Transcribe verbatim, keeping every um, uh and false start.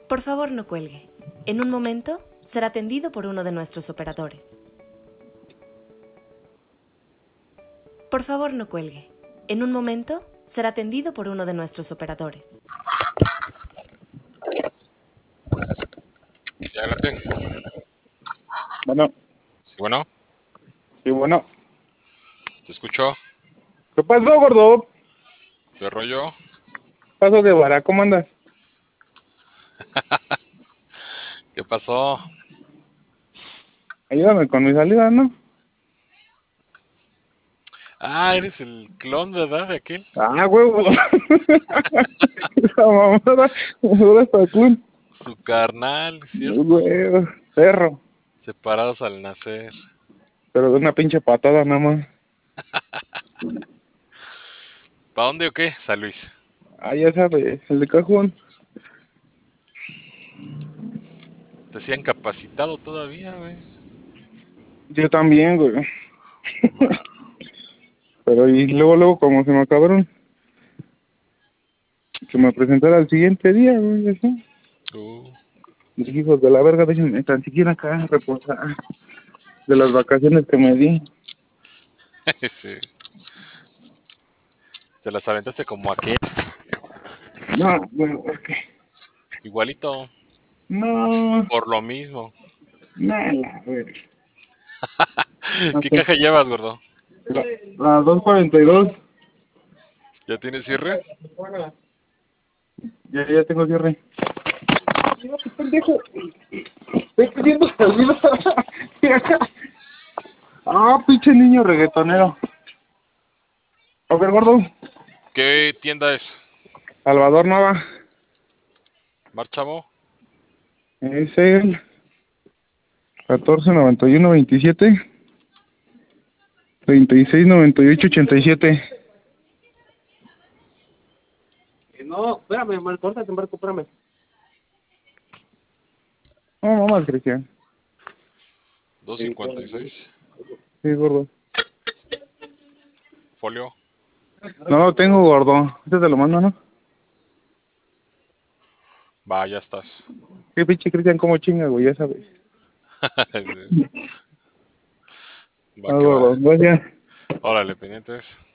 Por favor, no cuelgue. En un momento será atendido por uno de nuestros operadores. Por favor, no cuelgue. En un momento será atendido por uno de nuestros operadores. Ya la tengo. Bueno, Sí, bueno, sí, bueno. te escucho. ¿Qué pasó, gordo? ¿Qué rollo? ¿Qué pasó, Guevara? ¿Cómo andas? ¿Qué pasó? Ayúdame con mi salida, ¿no? Ah, eres el clon, ¿verdad? De aquel. Ah, huevo. Esa mamada. Ahora está cool. Tu carnal, ¿cierto? Huevo. Perro. Separados al nacer. Pero de una pinche patada nada más. ¿Para dónde o qué, San Luis? Ah, ya sabes, el de cajón. Te hacían capacitado todavía, güey. Yo también, güey. Pero y luego, luego, como se me acabaron, que me presentara al siguiente día, güey, así. Uh, Mis hijos de la verga, déjenme tan siquiera acá reposar de las vacaciones que me di. sí. Te las aventaste como aquel. No, bueno, es que... Igualito. No, Por lo mismo. nada, güey. No ¿Qué sé. caja llevas, gordo? La, la dos cuarenta y dos. ¿Ya tienes cierre? Ya, ya tengo cierre. Mira, qué pendejo. Estoy pidiendo salida. Ah, pinche niño reggaetonero. A ver, gordo. ¿Qué tienda es? Salvador Nava. ¿Marchamo? Es el catorce noventa y uno veintisiete treinta y seis noventa y ocho ochenta y siete. No, espérame, Marco, ahorita te embarco, espérame. No, mamá, Cristian. dos cincuenta y seis. Sí, gordo. Folio. No lo tengo, gordo. Este te lo mando, ¿no? Va, ya estás. Qué pinche Cristian, cómo chinga, güey, ya sabes. Sí. Va Ah, que va. gordo, gracias. Órale, pendientes.